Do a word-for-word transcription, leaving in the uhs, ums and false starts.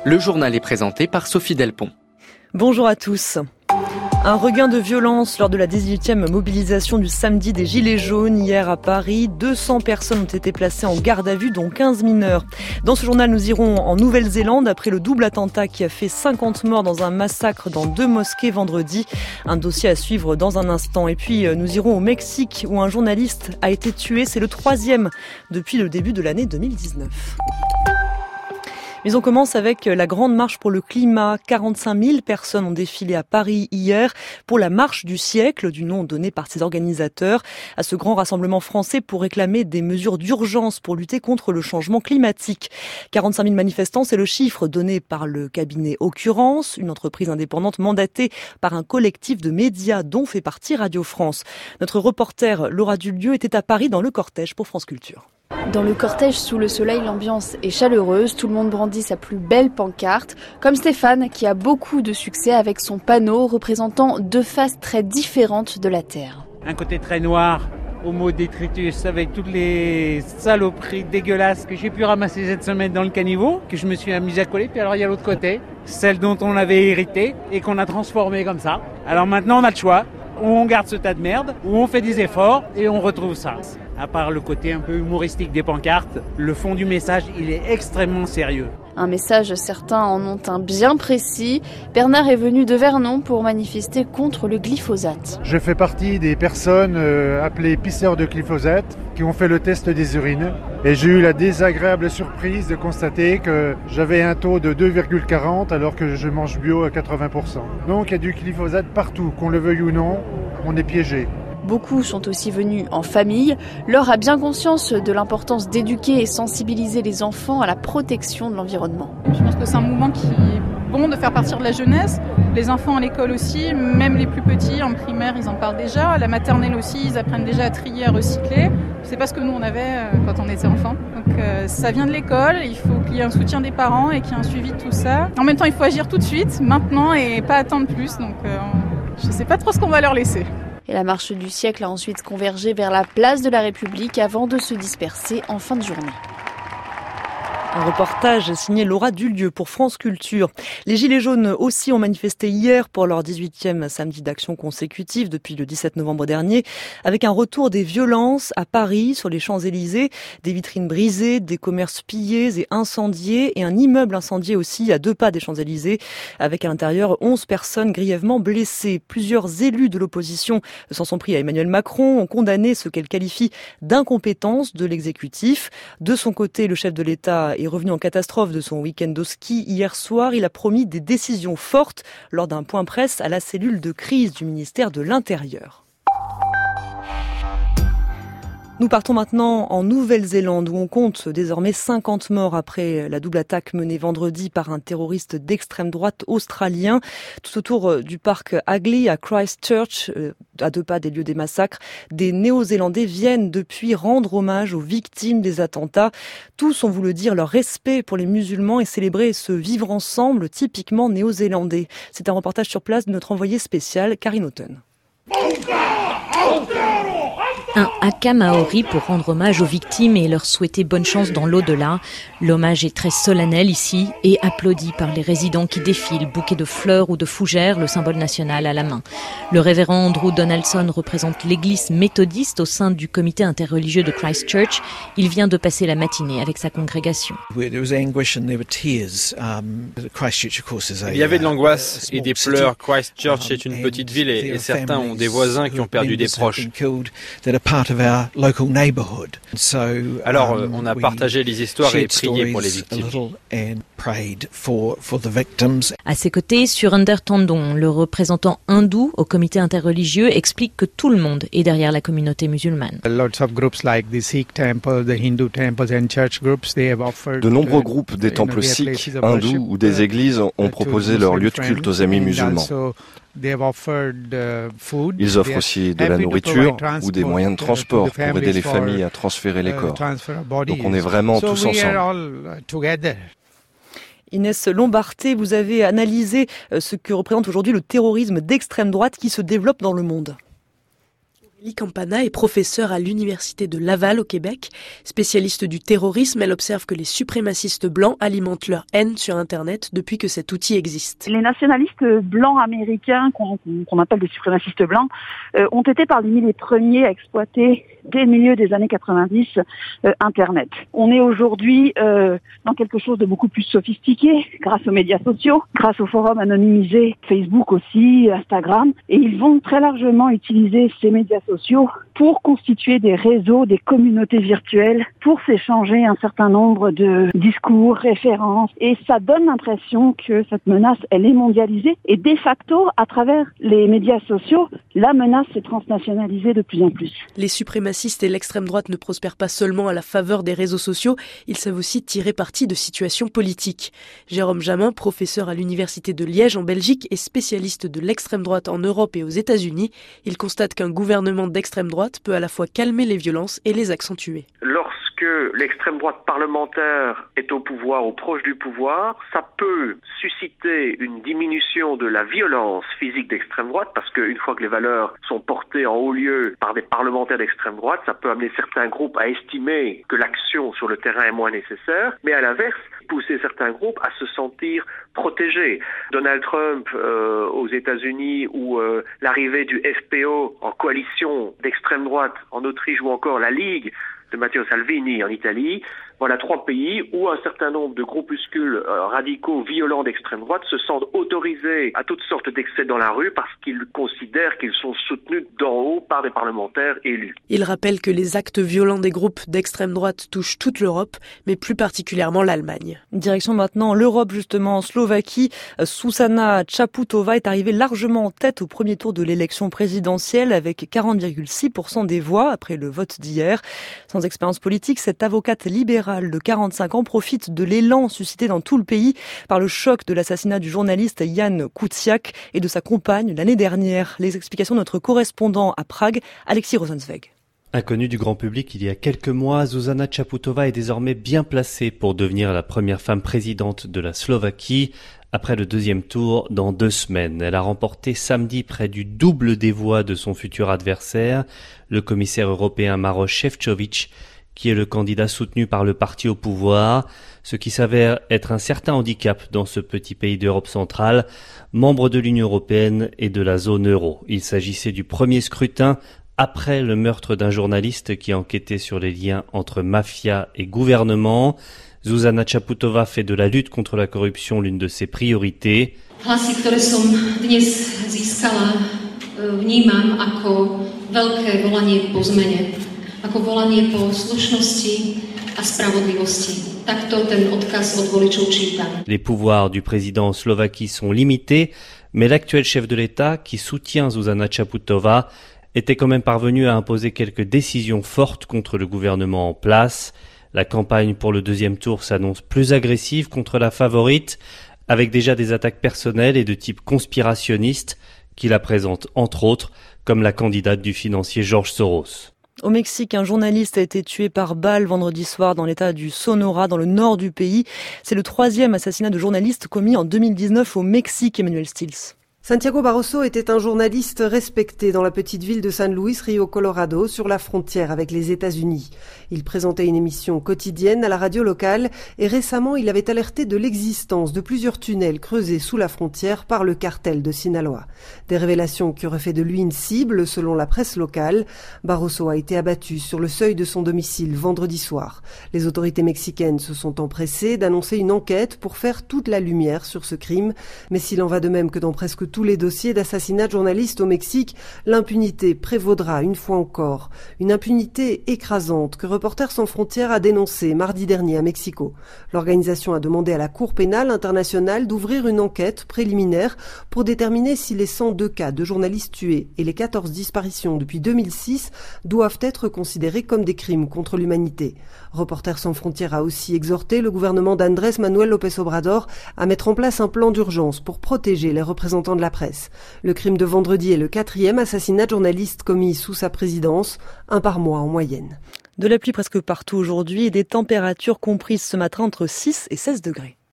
Le journal est présenté par Sophie Delpont. Bonjour à tous. Un regain de violence lors de la dix-huitième mobilisation du samedi des Gilets jaunes hier à Paris. deux cents personnes ont été placées en garde à vue, dont quinze mineurs. Dans ce journal, nous irons en Nouvelle-Zélande après le double attentat qui a fait cinquante morts dans un massacre dans deux mosquées vendredi. Un dossier à suivre dans un instant. Et puis, nous irons au Mexique où un journaliste a été tué. C'est le troisième depuis le début de l'année deux mille dix-neuf. Mais on commence avec la grande marche pour le climat. quarante-cinq mille personnes ont défilé à Paris hier pour la marche du siècle, du nom donné par ses organisateurs, à ce grand rassemblement français pour réclamer des mesures d'urgence pour lutter contre le changement climatique. quarante-cinq mille manifestants, c'est le chiffre donné par le cabinet Occurrence, une entreprise indépendante mandatée par un collectif de médias dont fait partie Radio France. Notre reporter Laura Dulieu était à Paris dans le cortège pour France Culture. Dans le cortège sous le soleil, l'ambiance est chaleureuse. Tout le monde brandit sa plus belle pancarte. Comme Stéphane, qui a beaucoup de succès avec son panneau représentant deux faces très différentes de la Terre. Un côté très noir, homo détritus, avec toutes les saloperies dégueulasses que j'ai pu ramasser cette semaine dans le caniveau, que je me suis amusé à coller. Puis alors il y a l'autre côté, celle dont on avait hérité et qu'on a transformée comme ça. Alors maintenant on a le choix. Ou on garde ce tas de merde, ou on fait des efforts et on retrouve ça. À part le côté un peu humoristique des pancartes, le fond du message, il est extrêmement sérieux. Un message, certains en ont un bien précis. Bernard est venu de Vernon pour manifester contre le glyphosate. Je fais partie des personnes euh, appelées pisseurs de glyphosate qui ont fait le test des urines. Et j'ai eu la désagréable surprise de constater que j'avais un taux de deux virgule quarante alors que je mange bio à quatre-vingts pour cent. Donc il y a du glyphosate partout, qu'on le veuille ou non, on est piégé. Beaucoup sont aussi venus en famille. Laure a bien conscience de l'importance d'éduquer et sensibiliser les enfants à la protection de l'environnement. Je pense que c'est un mouvement qui est bon de faire partir de la jeunesse. Les enfants à l'école aussi, même les plus petits, en primaire, ils en parlent déjà. À la maternelle aussi, ils apprennent déjà à trier, à recycler. C'est pas ce que nous on avait quand on était enfants. Donc euh, ça vient de l'école, il faut qu'il y ait un soutien des parents et qu'il y ait un suivi de tout ça. En même temps, il faut agir tout de suite, maintenant, et pas attendre plus. Donc euh, je sais pas trop ce qu'on va leur laisser. Et la marche du siècle a ensuite convergé vers la place de la République avant de se disperser en fin de journée. Un reportage signé Laura Dulieu pour France Culture. Les Gilets jaunes aussi ont manifesté hier pour leur dix-huitième samedi d'action consécutif depuis le dix-sept novembre dernier, avec un retour des violences à Paris sur les Champs-Élysées, des vitrines brisées, des commerces pillés et incendiés et un immeuble incendié aussi à deux pas des Champs-Élysées, avec à l'intérieur onze personnes grièvement blessées. Plusieurs élus de l'opposition s'en sont pris à Emmanuel Macron, ont condamné ce qu'elle qualifie d'incompétence de l'exécutif. De son côté, le chef de l'État est revenu en catastrophe de son week-end au ski hier soir. Il a promis des décisions fortes lors d'un point presse à la cellule de crise du ministère de l'Intérieur. Nous partons maintenant en Nouvelle-Zélande où on compte désormais cinquante morts après la double attaque menée vendredi par un terroriste d'extrême droite australien. Tout autour du parc Hagley à Christchurch, à deux pas des lieux des massacres, des Néo-Zélandais viennent depuis rendre hommage aux victimes des attentats. Tous ont voulu dire leur respect pour les musulmans et célébrer ce vivre ensemble typiquement néo-zélandais. C'est un reportage sur place de notre envoyé spécial, Karine Houghton. Un haka maori pour rendre hommage aux victimes et leur souhaiter bonne chance dans l'au-delà. L'hommage est très solennel ici et applaudi par les résidents qui défilent, bouquets de fleurs ou de fougères, le symbole national à la main. Le révérend Andrew Donaldson représente l'église méthodiste au sein du comité interreligieux de Christchurch. Il vient de passer la matinée avec sa congrégation. Il y avait de l'angoisse et des pleurs. Christchurch est une petite ville et, et certains ont des voisins qui ont perdu des proches. Alors, euh, on a partagé les histoires et prié pour les victimes. À ses côtés, Surinder Tandon, le représentant hindou au comité interreligieux, explique que tout le monde est derrière la communauté musulmane. De nombreux groupes des temples sikhs, hindous ou des églises ont proposé leur lieu de culte aux amis musulmans. Ils offrent aussi de la nourriture ou des moyens de transport pour aider les familles à transférer les corps. Donc on est vraiment tous ensemble. Inès Lombarté, vous avez analysé ce que représente aujourd'hui le terrorisme d'extrême droite qui se développe dans le monde. Aurélie Campana est professeure à l'Université de Laval au Québec. Spécialiste du terrorisme, elle observe que les suprémacistes blancs alimentent leur haine sur Internet depuis que cet outil existe. Les nationalistes blancs américains, qu'on, qu'on appelle des suprémacistes blancs, euh, ont été parmi les premiers à exploiter dès le milieu des années quatre-vingt-dix euh, Internet. On est aujourd'hui euh, dans quelque chose de beaucoup plus sophistiqué grâce aux médias sociaux, grâce aux forums anonymisés, Facebook aussi, Instagram, et ils vont très largement utiliser ces médias sociaux pour constituer des réseaux, des communautés virtuelles, pour s'échanger un certain nombre de discours, références. Et ça donne l'impression que cette menace, elle est mondialisée. Et de facto, à travers les médias sociaux, la menace s'est transnationalisée de plus en plus. Les suprémacistes et l'extrême droite ne prospèrent pas seulement à la faveur des réseaux sociaux, ils savent aussi tirer parti de situations politiques. Jérôme Jamin, professeur à l'Université de Liège en Belgique et spécialiste de l'extrême droite en Europe et aux États-Unis, il constate qu'un gouvernement d'extrême droite peut à la fois calmer les violences et les accentuer. Lorsque l'extrême droite parlementaire est au pouvoir ou proche du pouvoir, ça peut susciter une diminution de la violence physique d'extrême droite, parce qu'une fois que les valeurs sont portées en haut lieu par des parlementaires d'extrême droite, ça peut amener certains groupes à estimer que l'action sur le terrain est moins nécessaire, mais à l'inverse, pousser certains groupes à se sentir protégés. Donald Trump euh, aux États-Unis ou euh, l'arrivée du F P O en coalition d'extrême droite en Autriche ou encore la Ligue de Matteo Salvini en Italie, voilà trois pays où un certain nombre de groupuscules euh, radicaux violents d'extrême droite se sentent autorisés à toutes sortes d'excès dans la rue parce qu'ils considèrent qu'ils sont soutenus d'en haut par des parlementaires élus. Il rappelle que les actes violents des groupes d'extrême droite touchent toute l'Europe, mais plus particulièrement l'Allemagne. Direction maintenant l'Europe, justement, en Slovaquie. Zuzana Čaputová est arrivée largement en tête au premier tour de l'élection présidentielle avec quarante virgule six pour cent des voix après le vote d'hier. Sans expérience politique, cette avocate libérale de quarante-cinq ans profite de l'élan suscité dans tout le pays par le choc de l'assassinat du journaliste Jan Kuciak et de sa compagne l'année dernière. Les explications de notre correspondant à Prague, Alexis Rosenzweig. Inconnue du grand public il y a quelques mois, Zuzana Čaputová est désormais bien placée pour devenir la première femme présidente de la Slovaquie. Après le deuxième tour, dans deux semaines, elle a remporté samedi près du double des voix de son futur adversaire, le commissaire européen Maroš Šefčovič, qui est le candidat soutenu par le parti au pouvoir, ce qui s'avère être un certain handicap dans ce petit pays d'Europe centrale, membre de l'Union européenne et de la zone euro. Il s'agissait du premier scrutin après le meurtre d'un journaliste qui enquêtait sur les liens entre mafia et gouvernement. Zuzana Čaputová fait de la lutte contre la corruption l'une de ses priorités. Hlasy, ktoré som dnes získala, vnímam ako veľké volanie po zmene, ako volanie po slušnosti a spravodlivosti. Takto ten odkaz od voličov čítam. Les pouvoirs du président en Slovaquie sont limités, mais l'actuel chef de l'État, qui soutient Zuzana Čaputová, était quand même parvenu à imposer quelques décisions fortes contre le gouvernement en place. La campagne pour le deuxième tour s'annonce plus agressive contre la favorite, avec déjà des attaques personnelles et de type conspirationniste qui la présentent entre autres comme la candidate du financier George Soros. Au Mexique, un journaliste a été tué par balle vendredi soir dans l'état du Sonora, dans le nord du pays. C'est le troisième assassinat de journaliste commis en deux mille dix-neuf au Mexique, Emmanuel Stills. Santiago Barroso était un journaliste respecté dans la petite ville de San Luis Rio Colorado, sur la frontière avec les États-Unis. Il présentait une émission quotidienne à la radio locale et récemment il avait alerté de l'existence de plusieurs tunnels creusés sous la frontière par le cartel de Sinaloa. Des révélations qui auraient fait de lui une cible selon la presse locale. Barroso a été abattu sur le seuil de son domicile vendredi soir. Les autorités mexicaines se sont empressées d'annoncer une enquête pour faire toute la lumière sur ce crime, mais s'il en va de même que dans presque tous les dossiers d'assassinat de journalistes au Mexique, l'impunité prévaudra une fois encore. Une impunité écrasante que Reporters sans frontières a dénoncée mardi dernier à Mexico. L'organisation a demandé à la Cour pénale internationale d'ouvrir une enquête préliminaire pour déterminer si les cent deux cas de journalistes tués et les quatorze disparitions depuis deux mille six doivent être considérés comme des crimes contre l'humanité. Reporters sans frontières a aussi exhorté le gouvernement d'Andrés Manuel López Obrador à mettre en place un plan d'urgence pour protéger les représentants de la presse. Le crime de vendredi est le quatrième assassinat de journaliste commis sous sa présidence, un par mois en moyenne. De la pluie presque partout aujourd'hui et des températures comprises ce matin entre six et seize degrés.